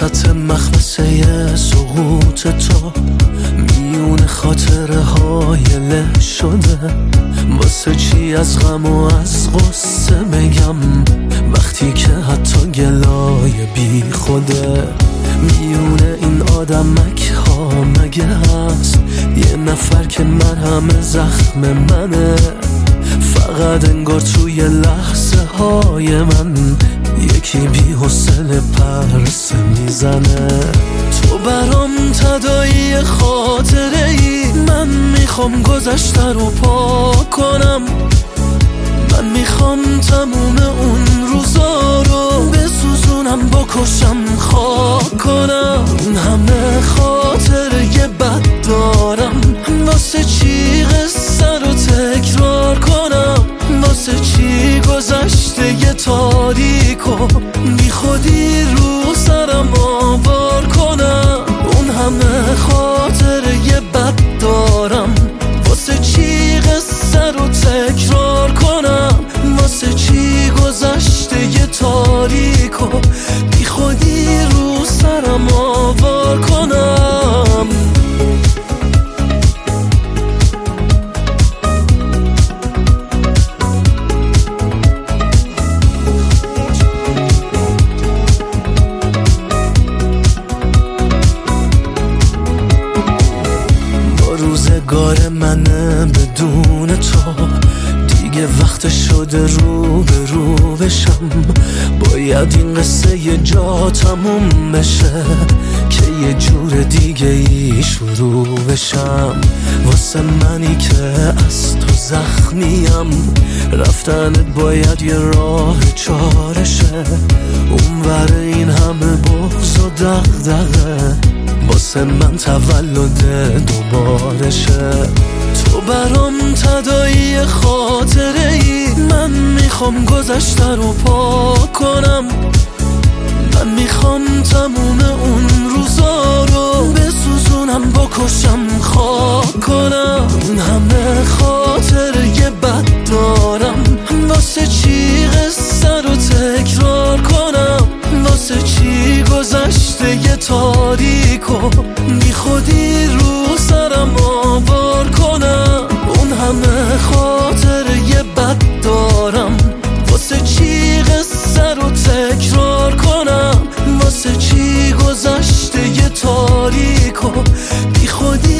وسط مخمسه سقوط تو میون خاطره های له شده. واسه چی از غم و از غصه بگم وقتی که حتی گلای بی خوده. میون این آدمک ها مگه هست یه نفر که مرهم زخم منه؟ فقط انگار توی لحظه های من یکی بی حوصله پرسه میزنه. تو برام تداعی خاطره ای، من میخوام گذشته رو پاک کنم. من میخوام تموم اون روزا رو بسوزونم، بکشم، خاک کنم. اون همه خاطره بد دارم، واسه چی قصه رو تکرار کنم؟ واسه چی گذشته یه تاریک و بی خودی رو سرم آوار کنم؟ اون همه خاطره بد دارم، واسه چی قصه رو تکرار کنم؟ واسه چی گذشته یه تاریک و بی خودی رو سرم آوار کنم؟ روزگار منه بدون تو دیگه وقت شده رو به رو بشم. باید این قصه یه جا تموم بشه که یه جور دیگه ای شروع بشم. واسه منی که از تو زخمیم رفتنت باید یه راه چارشه. اونور این همه بغض و دغدغه واسه من تولد دوبارشه. تو برام تداعی خاطره ای، من میخوام گذشته رو پاک کنم. من میخوام تموم اون روزا رو بسوزونم، بکشم، خاک کنم. اون همه خاطره بد دارم، واسه چی قصه رو تکرار کنم؟ واسه چی گذشته یه تاریک و بی خودی رو سرم آوار کنم؟ اون همه خاطره بد دارم، واسه چی قصه رو تکرار کنم؟ واسه چی گذشته یه تاریک و بی خودی